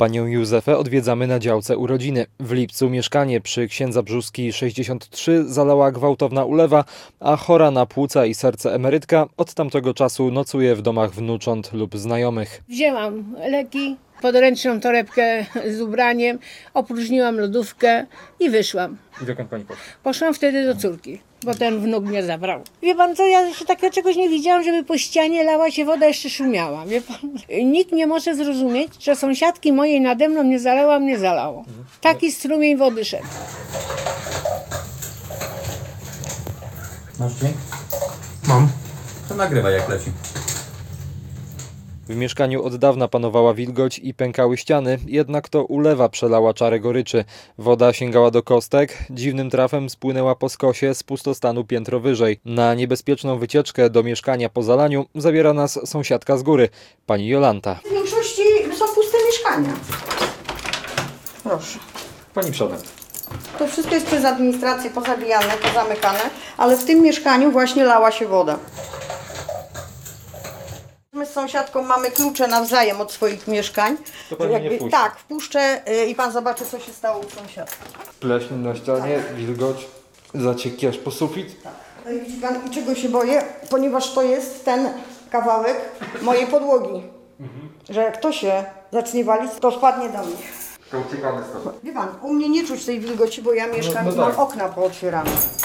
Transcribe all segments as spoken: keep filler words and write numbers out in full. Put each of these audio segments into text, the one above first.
Panią Józefę odwiedzamy na działce urodziny. W lipcu mieszkanie przy księdza Brzózki sześćdziesiąt trzy zalała gwałtowna ulewa, a chora na płuca i serce emerytka od tamtego czasu nocuje w domach wnucząt lub znajomych. Wzięłam leki, podręczną torebkę z ubraniem, opróżniłam lodówkę i wyszłam. I dokąd pani poszła? Poszłam wtedy do córki, bo ten wnuk mnie zabrał. Wie pan co, ja jeszcze takiego czegoś nie widziałam, żeby po ścianie lała się woda, jeszcze szumiała. Wie pan? Nikt nie może zrozumieć, że sąsiadki mojej nade mną nie zalała, mnie zalało. Taki strumień wody szedł. Masz dźwięk? Mam. To nagrywaj jak leci. W mieszkaniu od dawna panowała wilgoć i pękały ściany, jednak to ulewa przelała czarę goryczy. Woda sięgała do kostek, dziwnym trafem spłynęła po skosie z pustostanu piętro wyżej. Na niebezpieczną wycieczkę do mieszkania po zalaniu zabiera nas sąsiadka z góry, pani Jolanta. W większości są puste mieszkania. Proszę. Pani przodem. To wszystko jest przez administrację pozabijane, pozamykane, ale w tym mieszkaniu właśnie lała się woda. My z sąsiadką mamy klucze nawzajem od swoich mieszkań. To pani mnie wpuści. Tak, wpuszczę y, i pan zobaczy, co się stało u sąsiadki. Pleśń na ścianie, wilgoć, zacieki aż po sufit. No i widzi pan, czego się boję? Ponieważ to jest ten kawałek mojej podłogi. Mhm. Że jak to się zacznie walić, to spadnie do mnie. To uciekamy stąd. Wie pan, u mnie nie czuć tej wilgoci, bo ja mieszkam no i tak. mam okna pootwierane.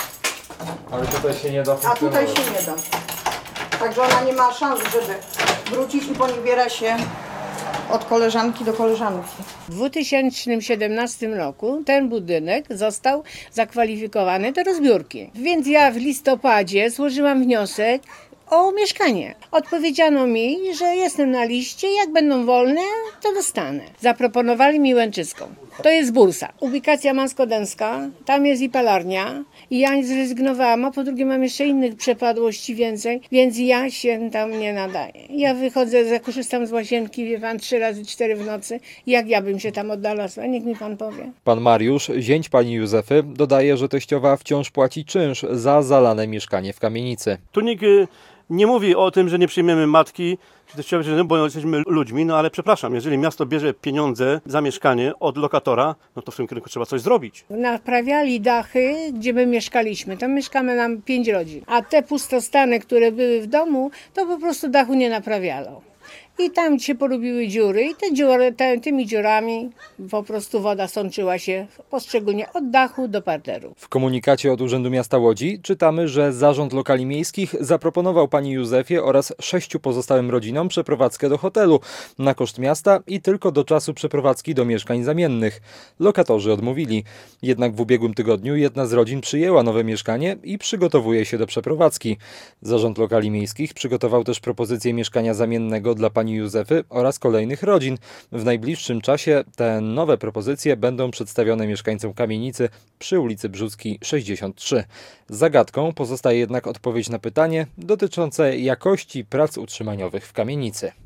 Ale tutaj się nie da A tutaj się nie da. Także ona nie ma szans, żeby wrócić i poniewiera się od koleżanki do koleżanki. W dwa tysiące siedemnastym roku ten budynek został zakwalifikowany do rozbiórki. Więc ja w listopadzie złożyłam wniosek o mieszkanie. Odpowiedziano mi, że jestem na liście, jak będą wolne, to dostanę. Zaproponowali mi Łęczyską. To jest bursa. Ubikacja Mansko-Dęska, tam jest i palarnia. I ja zrezygnowałam, a po drugie mam jeszcze innych przepadłości więcej, więc ja się tam nie nadaję. Ja wychodzę, korzystam z łazienki, wie pan, trzy razy cztery w nocy. Jak ja bym się tam odnalazła? Niech mi pan powie. Pan Mariusz, zięć pani Józefy, dodaje, że teściowa wciąż płaci czynsz za zalane mieszkanie w kamienicy. Tu nikt y, nie mówi o tym, że nie przyjmiemy matki, czy teściowej żony, bo jesteśmy ludźmi, no ale przepraszam, jeżeli miasto bierze pieniądze za mieszkanie od lokatora, no to w tym kierunku trzeba coś zrobić. Naprawiali dachy, gdzie my mieszkaliśmy. Tam mieszkamy nam pięć rodzin. A te pustostany, które były w domu, to po prostu dachu nie naprawialo. I tam się porobiły dziury i te dziury, te, tymi dziurami po prostu woda sączyła się poszczególnie od dachu do parteru. W komunikacie od Urzędu Miasta Łodzi czytamy, że Zarząd Lokali Miejskich zaproponował pani Józefie oraz sześciu pozostałym rodzinom przeprowadzkę do hotelu na koszt miasta i tylko do czasu przeprowadzki do mieszkań zamiennych. Lokatorzy odmówili. Jednak w ubiegłym tygodniu jedna z rodzin przyjęła nowe mieszkanie i przygotowuje się do przeprowadzki. Zarząd Lokali Miejskich przygotował też propozycję mieszkania zamiennego dla pani Józefy oraz kolejnych rodzin. W najbliższym czasie te nowe propozycje będą przedstawione mieszkańcom kamienicy przy ulicy Brzózki sześćdziesiąt trzy. Zagadką pozostaje jednak odpowiedź na pytanie dotyczące jakości prac utrzymaniowych w kamienicy.